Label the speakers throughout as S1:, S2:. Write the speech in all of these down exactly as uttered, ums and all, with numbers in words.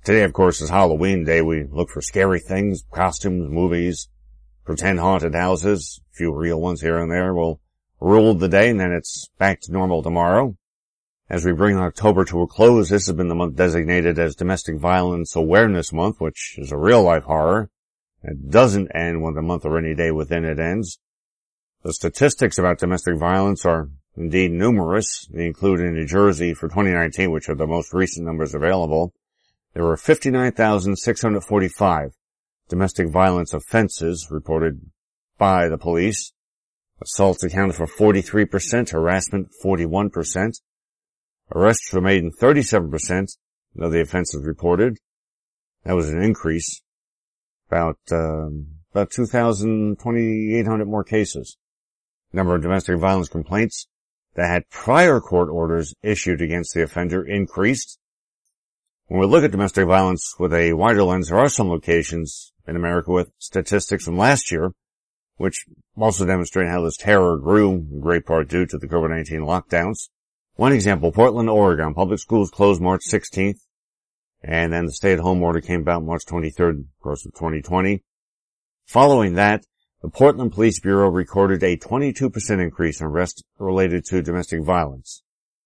S1: Today, of course, is Halloween Day. We look for scary things, costumes, movies, pretend haunted houses, a few real ones here and there will rule the day, and then it's back to normal tomorrow. As we bring October to a close, this has been the month designated as Domestic Violence Awareness Month, which is a real-life horror. It doesn't end when the month or any day within it ends. The statistics about domestic violence are indeed numerous. They include in New Jersey for twenty nineteen, which are the most recent numbers available, there were fifty-nine thousand six hundred forty-five domestic violence offenses reported by the police. Assaults accounted for forty-three percent, harassment forty-one percent. Arrests were made in thirty-seven percent of the offenses reported. That was an increase. About, um, about two thousand, twenty-eight hundred more cases. Number of domestic violence complaints that had prior court orders issued against the offender increased. When we look at domestic violence with a wider lens, there are some locations in America with statistics from last year, which also demonstrate how this terror grew, in great part due to the COVID nineteen lockdowns. One example, Portland, Oregon. Public schools closed March sixteenth, and then the stay-at-home order came about March twenty-third, of course, of twenty twenty. Following that, the Portland Police Bureau recorded a twenty-two percent increase in arrests related to domestic violence.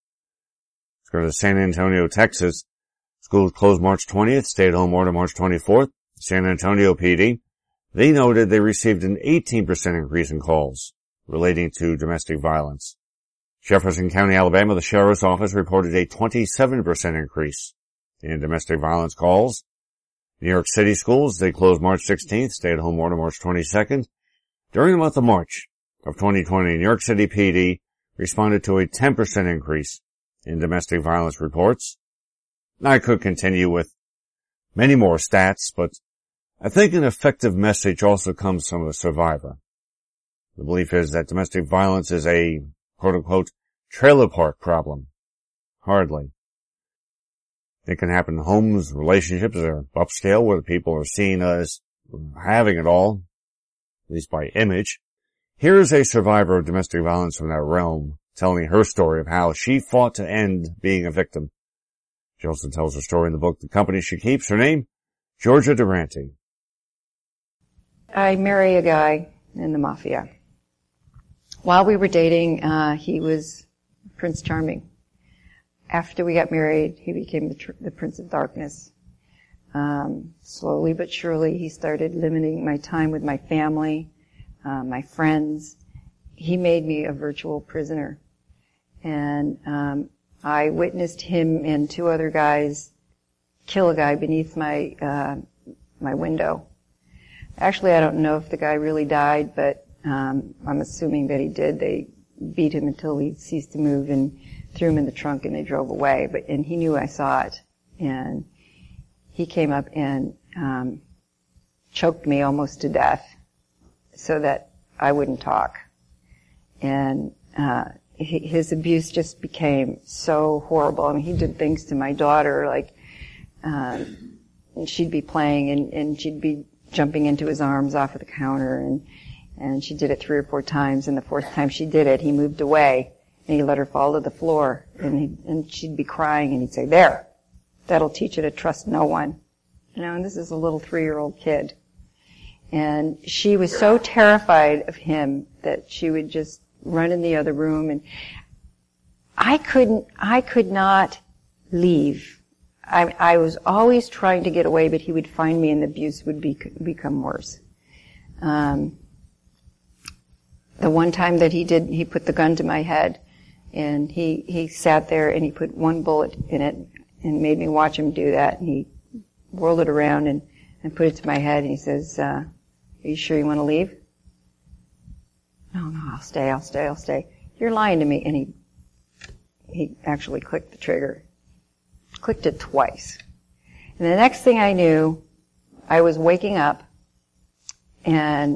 S1: Let's go to San Antonio, Texas. Schools closed March twentieth, stay-at-home order March twenty-fourth. San Antonio P D, they noted they received an eighteen percent increase in calls relating to domestic violence. Jefferson County, Alabama, the Sheriff's Office reported a twenty-seven percent increase in domestic violence calls. New York City schools, they closed March sixteenth, stay-at-home order March twenty-second. During the month of March of twenty twenty, New York City P D responded to a ten percent increase in domestic violence reports. I could continue with many more stats, but I think an effective message also comes from a survivor. The belief is that domestic violence is a quote-unquote trailer park problem. Hardly. It can happen in homes, relationships that are upscale, where the people are seen as having it all, at least by image. Here is a survivor of domestic violence from that realm, telling her story of how she fought to end being a victim. She also tells her story in the book, The Company She Keeps. Her name, Georgia Durante.
S2: I marry a guy in the mafia. While we were dating, uh, he was Prince Charming. After we got married, he became the, tr- the Prince of Darkness. Um, slowly but surely, he started limiting my time with my family, uh, my friends. He made me a virtual prisoner. And, um, I witnessed him and two other guys kill a guy beneath my, uh, my window. Actually, I don't know if the guy really died, but, um, I'm assuming that he did. They beat him until he ceased to move and threw him in the trunk and they drove away. But, and he knew I saw it. And he came up and, um, choked me almost to death so that I wouldn't talk. And, uh, his abuse just became so horrible. I mean, he did things to my daughter, like, um, and she'd be playing and, and she'd be jumping into his arms off of the counter, and, and she did it three or four times, and the fourth time she did it, he moved away, and he let her fall to the floor, and he, and she'd be crying, and he'd say, "There, that'll teach you to trust no one." You know, and this is a little three-year-old kid. And she was so terrified of him that she would just run in the other room, and I couldn't, I could not leave. I, I was always trying to get away, but he would find me and the abuse would be, become worse. Um, the one time that he did, he put the gun to my head, and he, he sat there and he put one bullet in it and made me watch him do that, and he whirled it around and, and put it to my head, and he says, uh, "Are you sure you want to leave?" "No, no, I'll stay, I'll stay, I'll stay." "You're lying to me." And he, he actually clicked the trigger. Clicked it twice. And the next thing I knew, I was waking up and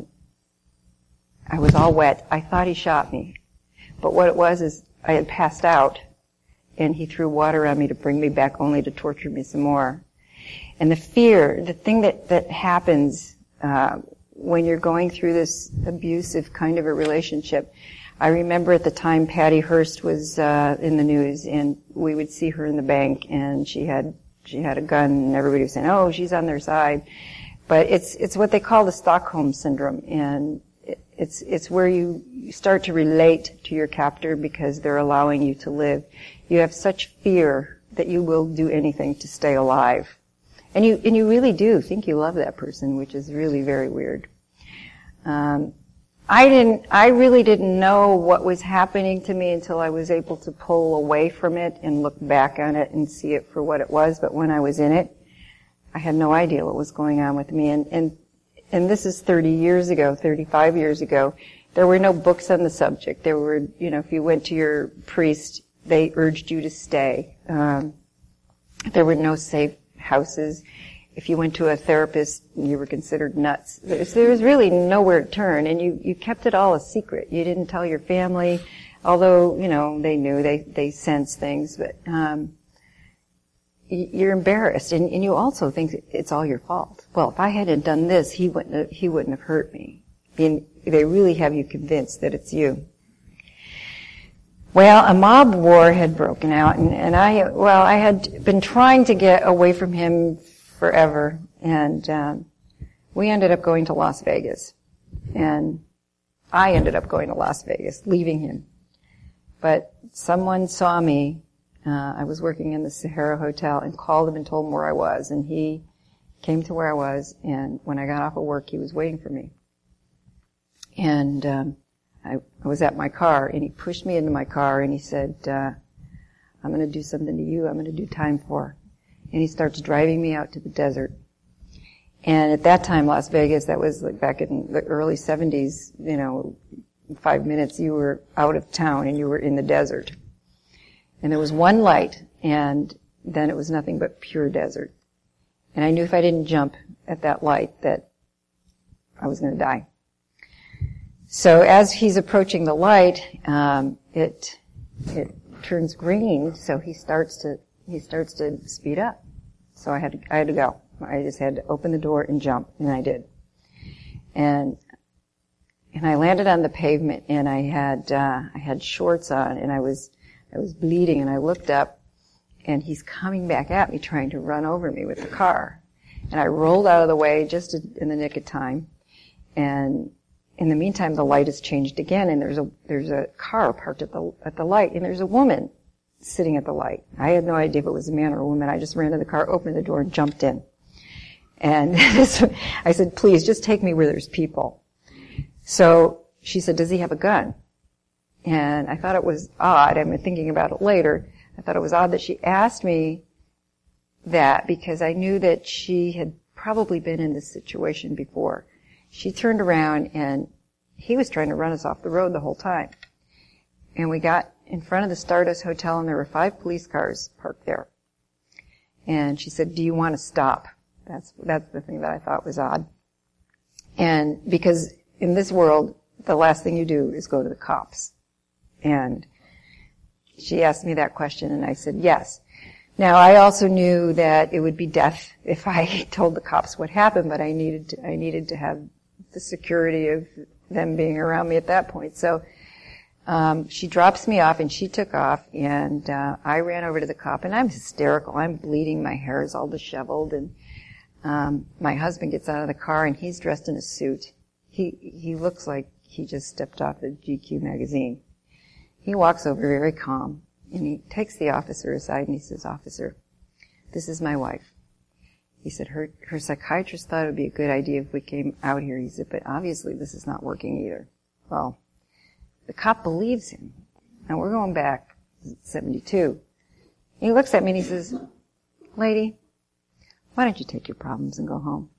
S2: I was all wet. I thought he shot me. But what it was is I had passed out and he threw water on me to bring me back only to torture me some more. And the fear, the thing that, that happens, uh, when you're going through this abusive kind of a relationship. I remember at the time Patty Hearst was uh in the news, and we would see her in the bank, and she had she had a gun, and everybody was saying, oh, she's on their side. But it's it's what they call the Stockholm Syndrome, and it, it's it's where you, you start to relate to your captor because they're allowing you to live. You have such fear that you will do anything to stay alive. And you and you really do think you love that person, which is really very weird. Um, I didn't, I really didn't know what was happening to me until I was able to pull away from it and look back on it and see it for what it was. But when I was in it, I had no idea what was going on with me. And, and, and this is thirty years ago, thirty-five years ago. There were no books on the subject. There were, you know, if you went to your priest, they urged you to stay. Um, there were no safe houses. If you went to a therapist, you were considered nuts. There was, there was really nowhere to turn, and you, you kept it all a secret. You didn't tell your family, although, you know, they knew, they, they sensed things, but, um, you're embarrassed, and, and you also think it's all your fault. Well, if I hadn't done this, he wouldn't have, he wouldn't have hurt me. And they really have you convinced that it's you. Well, a mob war had broken out, and, and I, well, I had been trying to get away from him forever, and um, we ended up going to Las Vegas, and I ended up going to Las Vegas, leaving him. But someone saw me. Uh, I was working in the Sahara Hotel and called him and told him where I was, and he came to where I was, and when I got off of work, he was waiting for me. And um, I, I was at my car, and he pushed me into my car, and he said, uh, I'm going to do something to you I'm going to do time for. And he starts driving me out to the desert. And at that time, Las Vegas, that was like back in the early seventies, you know, in five minutes you were out of town and you were in the desert. And there was one light, and then it was nothing but pure desert. And I knew if I didn't jump at that light that I was going to die. So as he's approaching the light, um, it it turns green, so he starts to he starts to speed up. So I had to, I had to go. I just had to open the door and jump, and I did. And and I landed on the pavement, and I had uh, I had shorts on, and I was I was bleeding, and I looked up, and he's coming back at me, trying to run over me with the car. And I rolled out of the way just in the nick of time, and in the meantime, the light has changed again, and there's a there's a car parked at the at the light, and there's a woman sitting at the light. I had no idea if it was a man or a woman. I just ran to the car, opened the door, and jumped in. And this, I said, please, just take me where there's people. So she said, does he have a gun? And I thought it was odd. I'm thinking about it later. I thought it was odd that she asked me that because I knew that she had probably been in this situation before. She turned around, and he was trying to run us off the road the whole time. And we got in front of the Stardust Hotel, and there were five police cars parked there. And she said, do you want to stop? That's, that's the thing that I thought was odd. And because in this world, the last thing you do is go to the cops. And she asked me that question, and I said, yes. Now, I also knew that it would be death if I told the cops what happened, but I needed to, I needed to have the security of them being around me at that point. So, Um, she drops me off, and she took off, and uh, I ran over to the cop, and I'm hysterical. I'm bleeding. My hair is all disheveled, and um, my husband gets out of the car, and he's dressed in a suit. He he looks like he just stepped off the G Q magazine. He walks over very calm, and he takes the officer aside, and he says, "Officer, this is my wife." He said, her, her psychiatrist thought it would be a good idea if we came out here. He said, but obviously this is not working either. Well, the cop believes him. Now we're going back to seventy-two. He looks at me and he says, lady, why don't you take your problems and go home?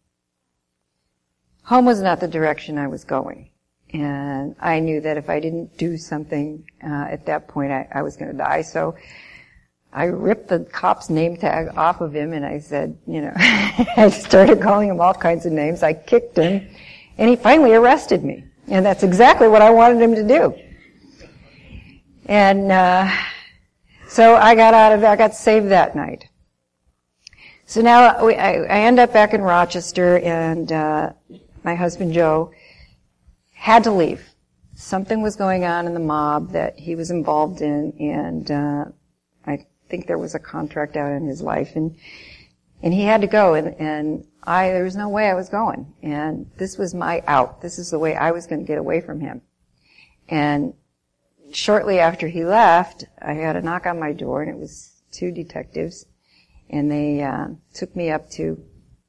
S2: Home was not the direction I was going. And I knew that if I didn't do something uh, at that point, I, I was going to die. So I ripped the cop's name tag off of him, and I said, you know, I started calling him all kinds of names. I kicked him, and he finally arrested me. And that's exactly what I wanted him to do. And uh so I got out of I got saved that night. So now we, I, I end up back in Rochester, and uh my husband Joe had to leave. Something was going on in the mob that he was involved in, and uh I think there was a contract out in his life, and And he had to go, and, and I, there was no way I was going. And this was my out. This is the way I was going to get away from him. And shortly after he left, I had a knock on my door, and it was two detectives. And they uh, took me up to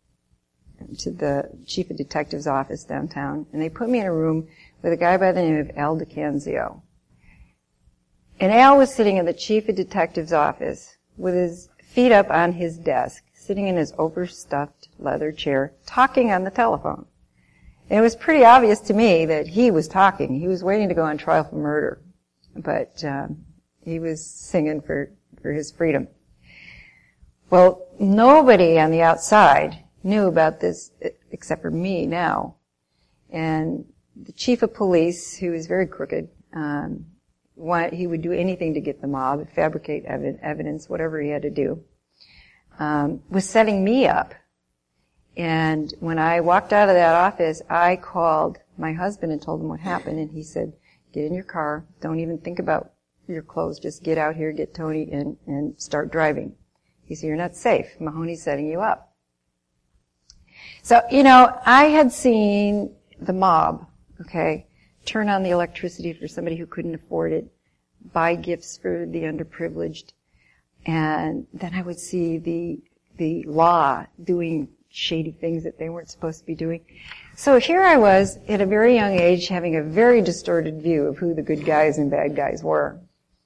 S2: to the chief of detectives office downtown, and they put me in a room with a guy by the name of Al DiCanzio. And Al was sitting in the chief of detectives office with his feet up on his desk, sitting in his overstuffed leather chair, talking on the telephone. And it was pretty obvious to me that he was talking. He was waiting to go on trial for murder, but um, he was singing for, for his freedom. Well, nobody on the outside knew about this except for me now. And the chief of police, who was very crooked, um, wanted, he would do anything to get the mob, fabricate ev- evidence, whatever he had to do, um, was setting me up. And when I walked out of that office, I called my husband and told him what happened, and he said, get in your car, don't even think about your clothes, just get out here, get Tony, and, and start driving. He said, you're not safe. Mahoney's setting you up. So, you know, I had seen the mob, okay, turn on the electricity for somebody who couldn't afford it, buy gifts for the underprivileged, and then I would see the the law doing shady things that they weren't supposed to be doing. So here I was at a very young age having a very distorted view of who the good guys and bad guys were.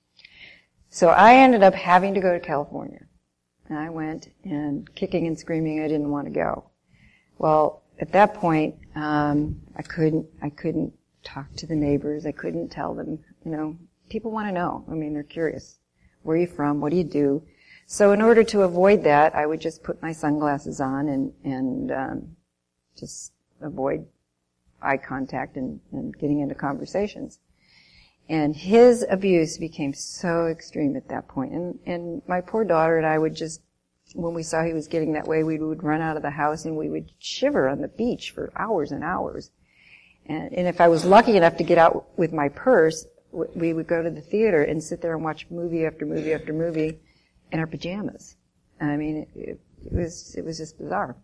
S2: So I ended up having to go to California. And I went, and kicking and screaming, I didn't want to go. Well, at that point, um, I couldn't, I couldn't talk to the neighbors. I couldn't tell them, you know, people want to know. I mean, they're curious. Where are you from? What do you do? So in order to avoid that, I would just put my sunglasses on and, and, um, just avoid eye contact and, and getting into conversations. And his abuse became so extreme at that point. And, and my poor daughter and I would just, when we saw he was getting that way, we would run out of the house and we would shiver on the beach for hours and hours. And, and if I was lucky enough to get out with my purse, we would go to the theater and sit there and watch movie after movie after movie in our pajamas. I mean, it, it was, it was just bizarre.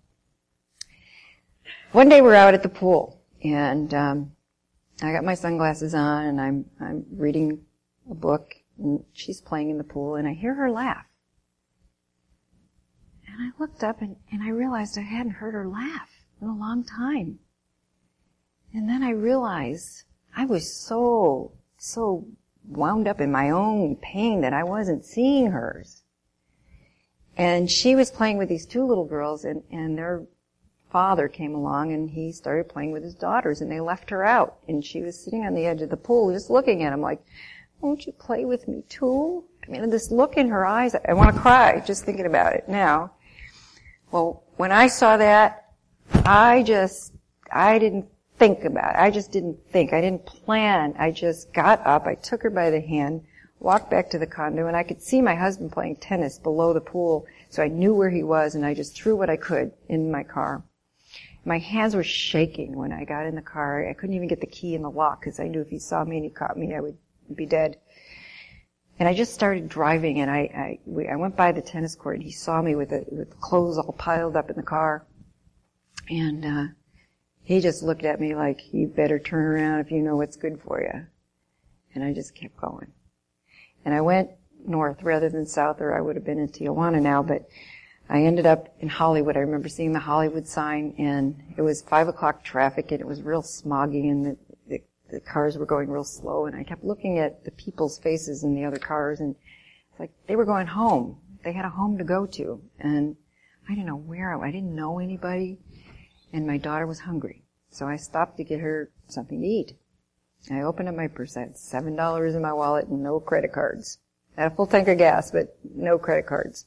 S2: One day we're out at the pool, and, um, I got my sunglasses on, and I'm, I'm reading a book, and she's playing in the pool, and I hear her laugh. And I looked up, and, and I realized I hadn't heard her laugh in a long time. And then I realized I was so, so wound up in my own pain that I wasn't seeing hers. And she was playing with these two little girls, and, and their father came along, and he started playing with his daughters, and they left her out. And she was sitting on the edge of the pool just looking at him like, won't you play with me too? I mean, this look in her eyes, I want to cry just thinking about it now. Well, when I saw that, I just, I didn't think about it. I just didn't think. I didn't plan. I just got up, I took her by the hand, walked back to the condo, and I could see my husband playing tennis below the pool, so I knew where he was, and I just threw what I could in my car. My hands were shaking when I got in the car. I couldn't even get the key in the lock because I knew if he saw me and he caught me, I would be dead. And I just started driving, and I I, we, I went by the tennis court, and he saw me with, the, with clothes all piled up in the car. And uh he just looked at me like, you better turn around if you know what's good for you. And I just kept going. And I went north rather than south, or I would have been in Tijuana now, but I ended up in Hollywood. I remember seeing the Hollywood sign, and it was five o'clock traffic, and it was real smoggy, and the, the, the cars were going real slow, and I kept looking at the people's faces in the other cars, and it's like they were going home. They had a home to go to, and I didn't know where. I, I didn't know anybody, and my daughter was hungry, so I stopped to get her something to eat. I opened up my purse. I had seven dollars in my wallet and no credit cards. I had a full tank of gas, but no credit cards.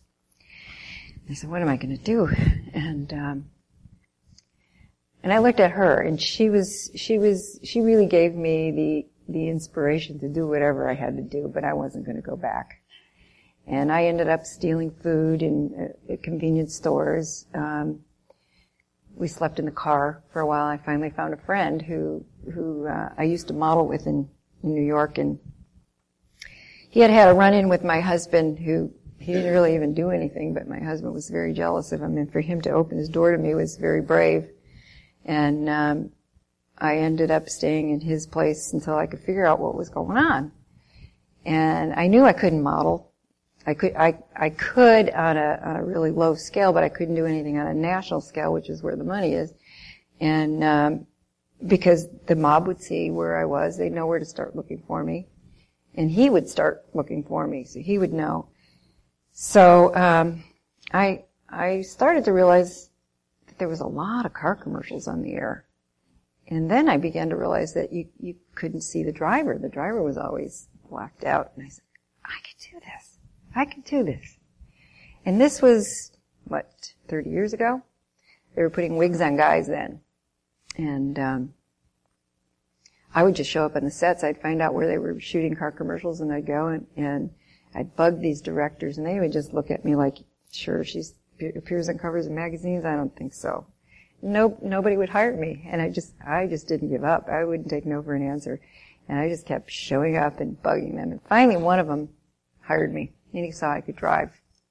S2: I said, what am I going to do? And, um, and I looked at her, and she was, she was, she really gave me the, the inspiration to do whatever I had to do, but I wasn't going to go back. And I ended up stealing food in uh, convenience stores. Um, we slept in the car for a while. I finally found a friend who, who, uh, I used to model with in, in New York, and he had had a run-in with my husband who, he didn't really even do anything, but my husband was very jealous of him, and for him to open his door to me was very brave. And um, I ended up staying in his place until I could figure out what was going on. And I knew I couldn't model. I could, I, I could on a, on a really low scale, but I couldn't do anything on a national scale, which is where the money is. And um, because the mob would see where I was, they'd know where to start looking for me, and he would start looking for me, so he would know. So um, I I started to realize that there was a lot of car commercials on the air. And then I began to realize that you, you couldn't see the driver. The driver was always blacked out. And I said, I could do this. I could do this. And this was, what, thirty years ago? They were putting wigs on guys then. And um I would just show up on the sets. I'd find out where they were shooting car commercials, and I'd go and, and I'd bug these directors, and they would just look at me like, sure, she appears on covers of magazines? I don't think so. No, nobody would hire me, and I just, I just didn't give up. I wouldn't take no for an answer, and I just kept showing up and bugging them. And finally, one of them hired me, and he saw I could drive.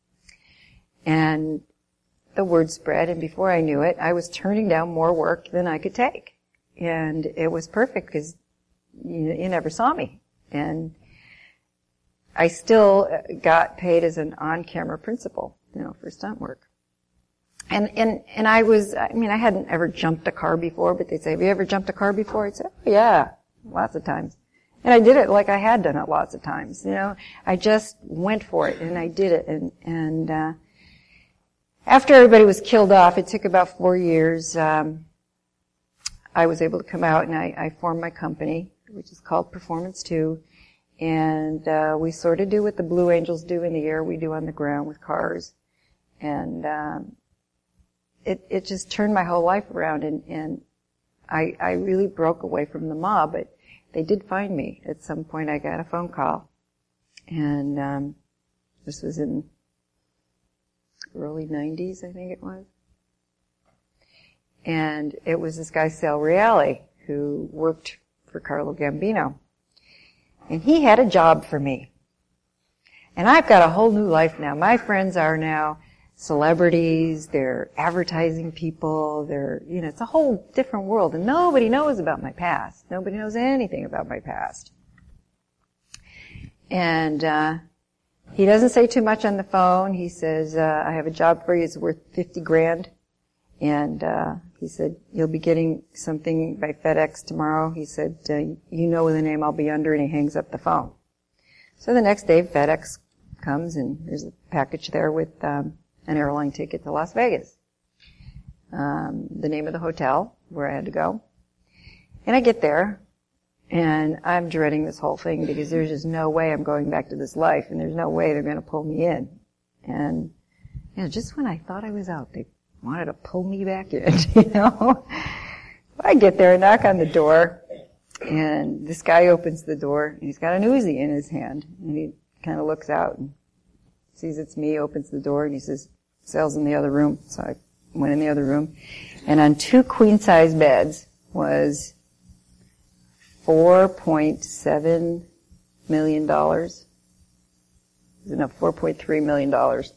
S2: And the word spread, and before I knew it, I was turning down more work than I could take, and it was perfect because you, you never saw me, and I still got paid as an on-camera principal, you know, for stunt work. And, and, and I was, I mean, I hadn't ever jumped a car before, but they'd say, have you ever jumped a car before? I'd say, oh yeah, lots of times. And I did it like I had done it lots of times, you know. I just went for it, and I did it. And, and, uh, after everybody was killed off, it took about four years, um, I was able to come out, and I, I formed my company, which is called Performance two. And, uh, we sort of do what the Blue Angels do in the air, we do on the ground with cars. And, um, It, it just turned my whole life around, and, and I, I really broke away from the mob, but they did find me. At some point I got a phone call, and, um, this was in early nineties, I think it was. And it was this guy, Sal Reale, who worked for Carlo Gambino. And he had a job for me. And I've got a whole new life now. My friends are now celebrities, they're advertising people, they're, you know, it's a whole different world, and nobody knows about my past. Nobody knows anything about my past. And, uh, he doesn't say too much on the phone. He says, uh, I have a job for you, it's worth fifty grand. And, uh, he said, you'll be getting something by FedEx tomorrow. He said, uh, you know the name I'll be under, and he hangs up the phone. So the next day, FedEx comes, and there's a package there with, um, an airline ticket to Las Vegas, um, the name of the hotel where I had to go. And I get there, and I'm dreading this whole thing because there's just no way I'm going back to this life, and there's no way they're going to pull me in. And, you know, just when I thought I was out, they wanted to pull me back in, you know. I get there, knock on the door, and this guy opens the door, and he's got an Uzi in his hand, and he kind of looks out and sees it's me, opens the door, and he says, Sal's in the other room. So I went in the other room. And on two queen-size beds was four point seven million dollars. No, four point three million dollars.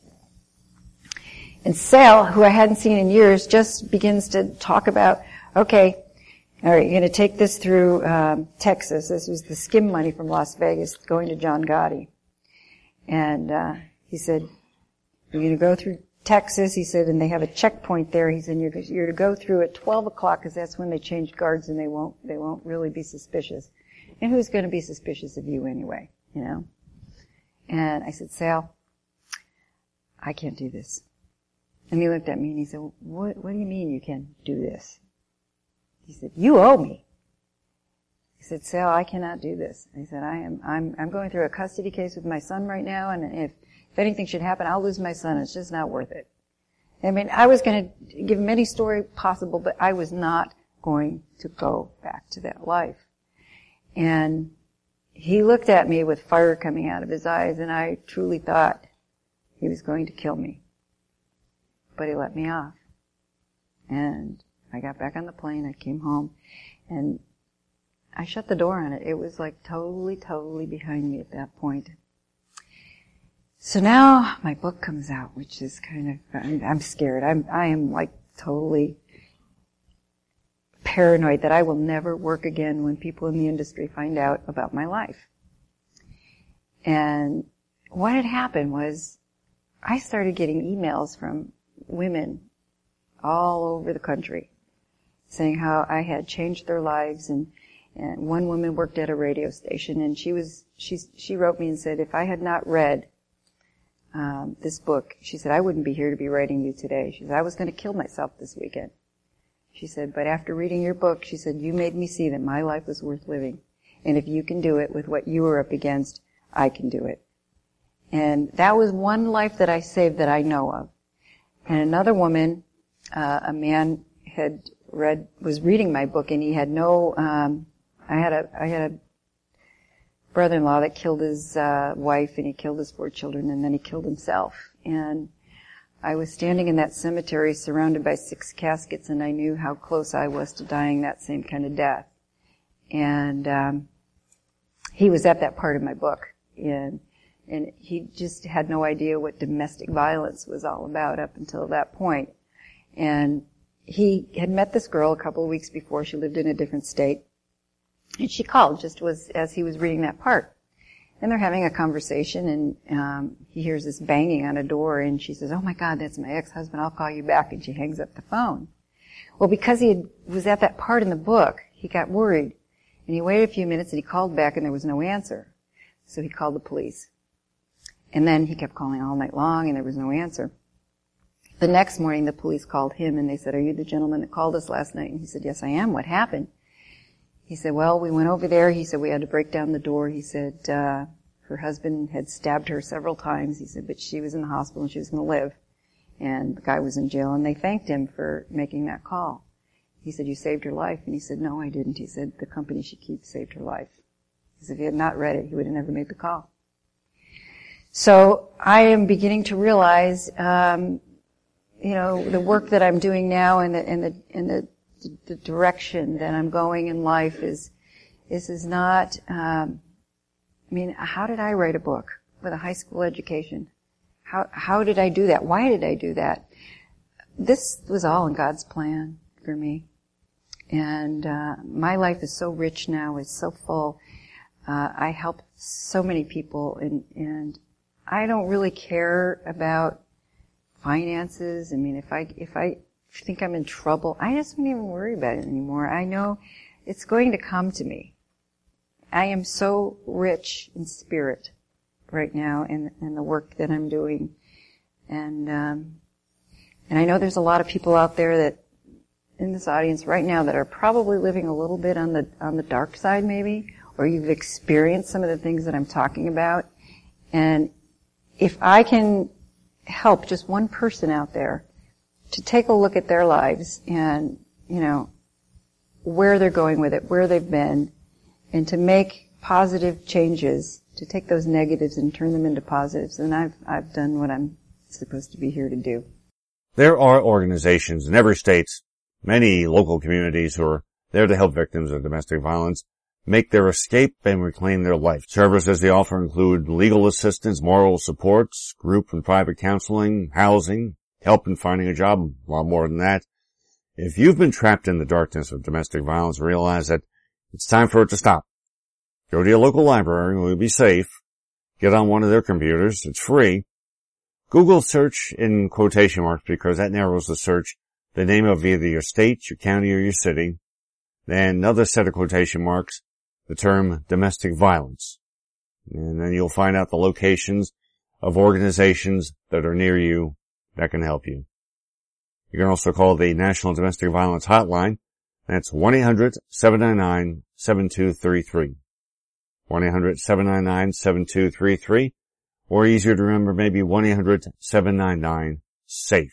S2: And Sal, who I hadn't seen in years, just begins to talk about, okay, all right, you're going to take this through um, Texas. This was the skim money from Las Vegas going to John Gotti. And uh he said, you're going to go through Texas, he said, and they have a checkpoint there. He said, you're, you're to go through at twelve o'clock because that's when they change guards, and they won't, they won't really be suspicious. And who's going to be suspicious of you anyway, you know? And I said, Sal, I can't do this. And he looked at me and he said, what, what do you mean you can't do this? He said, you owe me. He said, Sal, I cannot do this. I said, I am, I'm, I'm going through a custody case with my son right now, and if, if anything should happen, I'll lose my son. It's just not worth it. I mean, I was going to give him any story possible, but I was not going to go back to that life. And he looked at me with fire coming out of his eyes, and I truly thought he was going to kill me. But he let me off. And I got back on the plane, I came home, and I shut the door on it. It was like totally, totally behind me at that point. So now my book comes out, which is kind of, I'm, I'm scared. I'm, I am like totally paranoid that I will never work again when people in the industry find out about my life. And what had happened was I started getting emails from women all over the country saying how I had changed their lives, and, and one woman worked at a radio station, and she was, she, she wrote me and said, if I had not read um, this book, she said, I wouldn't be here to be writing you today. She said, I was going to kill myself this weekend. She said, but after reading your book, she said, you made me see that my life was worth living. And if you can do it with what you were up against, I can do it. And that was one life that I saved that I know of. And another woman, uh, a man had read, was reading my book, and he had no, um, I had a, I had a brother-in-law that killed his, uh, wife, and he killed his four children, and then he killed himself. And I was standing in that cemetery surrounded by six caskets, and I knew how close I was to dying that same kind of death. And, um, he was at that part of my book. And, and he just had no idea what domestic violence was all about up until that point. And he had met this girl a couple of weeks before. She lived in a different state. And she called just was as he was reading that part. And they're having a conversation, and um he hears this banging on a door, and she says, oh my God, that's my ex-husband, I'll call you back. And she hangs up the phone. Well, because he had, was at that part in the book, he got worried. And he waited a few minutes, and he called back, and there was no answer. So he called the police. And then he kept calling all night long, and there was no answer. The next morning, the police called him, and they said, are you the gentleman that called us last night? And he said, yes, I am. What happened? He said, well, we went over there. He said, we had to break down the door. He said, uh, her husband had stabbed her several times. He said, but she was in the hospital and she was going to live. And the guy was in jail, and they thanked him for making that call. He said, you saved her life. And he said, no, I didn't. He said, the company she keeps saved her life. Because if he had not read it, he would have never made the call. So I am beginning to realize, um, you know, the work that I'm doing now and the, and the, and the, the direction that I'm going in life is, is, is not, um, I mean, how did I write a book with a high school education? How, how did I do that? Why did I do that? This was all in God's plan for me. And, uh, my life is so rich now, it's so full. Uh, I help so many people, and, and I don't really care about finances. I mean, if I, if I think I'm in trouble, I just don't even worry about it anymore. I know it's going to come to me. I am so rich in spirit right now in, in the work that I'm doing. And, um, and I know there's a lot of people out there that, in this audience right now, that are probably living a little bit on the, on the dark side maybe, or you've experienced some of the things that I'm talking about. And if I can help just one person out there to take a look at their lives and, you know, where they're going with it, where they've been, and to make positive changes, to take those negatives and turn them into positives, then I've, I've done what I'm supposed to be here to do.
S1: There are organizations in every state, many local communities who are there to help victims of domestic violence make their escape and reclaim their life. Services they offer include legal assistance, moral supports, group and private counseling, housing, help in finding a job, a lot more than that. If you've been trapped in the darkness of domestic violence, realize that it's time for it to stop. Go to your local library, we'll be safe. Get on one of their computers, it's free. Google search in quotation marks because that narrows the search, the name of either your state, your county, or your city. Then another set of quotation marks, the term domestic violence. And then you'll find out the locations of organizations that are near you that can help you. You can also call the National Domestic Violence Hotline. That's one eight hundred seven nine nine seven two three three. one eight hundred seven nine nine seven two three three. Or easier to remember, maybe one eight hundred seven nine nine SAFE.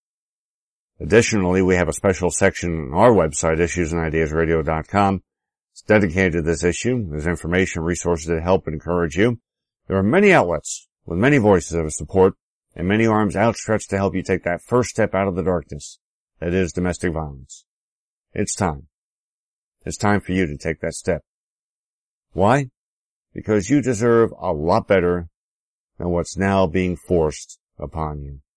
S1: Additionally, we have a special section on our website, issues and ideas radio dot com. It's dedicated to this issue. There's information, resources that help and encourage you. There are many outlets with many voices of support and many arms outstretched to help you take that first step out of the darkness that is domestic violence. It's time. It's time for you to take that step. Why? Because you deserve a lot better than what's now being forced upon you.